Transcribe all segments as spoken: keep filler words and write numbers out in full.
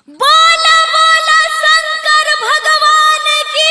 बोला बोला शंकर भगवान की।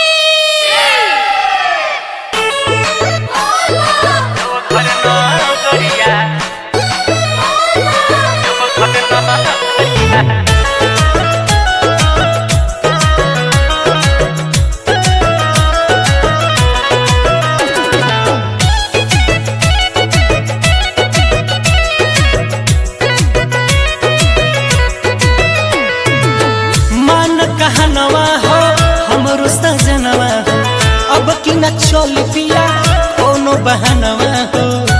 कहनवा हो हमरो सजनवा हो अब की न चल पिया कोनो बहनवा हो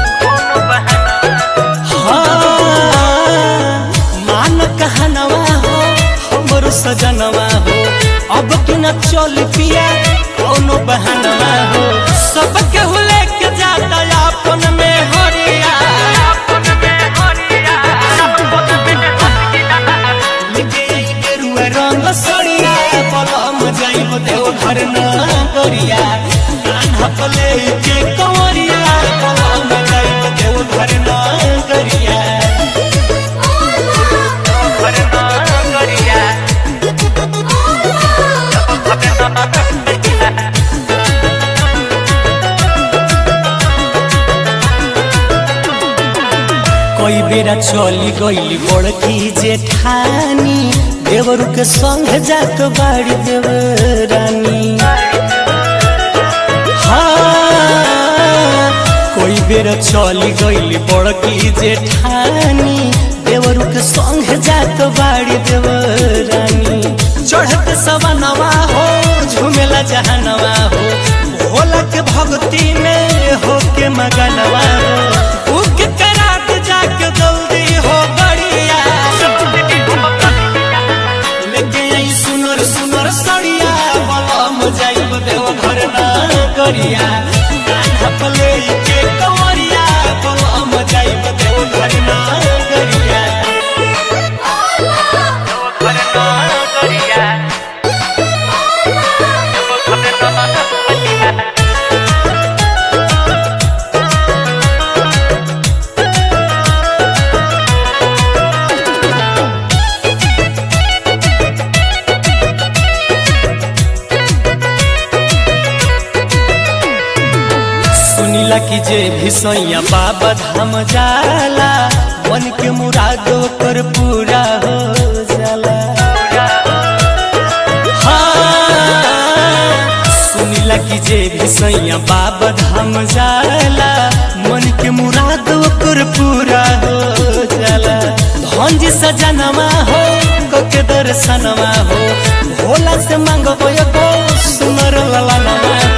हाँ मान कहनवा हो हमरो सजनवा हो अब की न चल पिया कोनो बहनवा हो सबके हुले के जाता अपन में हरिया रंग सड़िया पलम जाइब देव घर न करिया ढकले के कंवरिया पलम जाइब देव घर न करिया घर न करिया कोई बेरा चली गईली बड़की जेठानी देवरु के संग जात बाड़ी देवरानी हाँ कोई बेर चली गईली बड़की जेठानी देवरु के संग जात बाड़ी देवरानी चढ़त सवनवा हो झूमेला जहनवा हो भोला के भक्ति में हो के मगनवा हो उक करात जाके जल्दी हो बढ़िया सुनर सुनर सड़िया बलम जाइब देव घर न करिया ढकले के कंवरिया बलम जाइब देव घर न करिया घर न करिया सुनीला की जे भी सैया बाबा धाम जाला मन के मुराद कर पूरा हो जाला हाँ सुनीला की जे भी सैया बाबा धाम जाला मन के मुराद कर पूरा हो जाला धन जी सजनवा हो के दर्शनवा हो भोला से मांगबो एगो सुनर ललनवा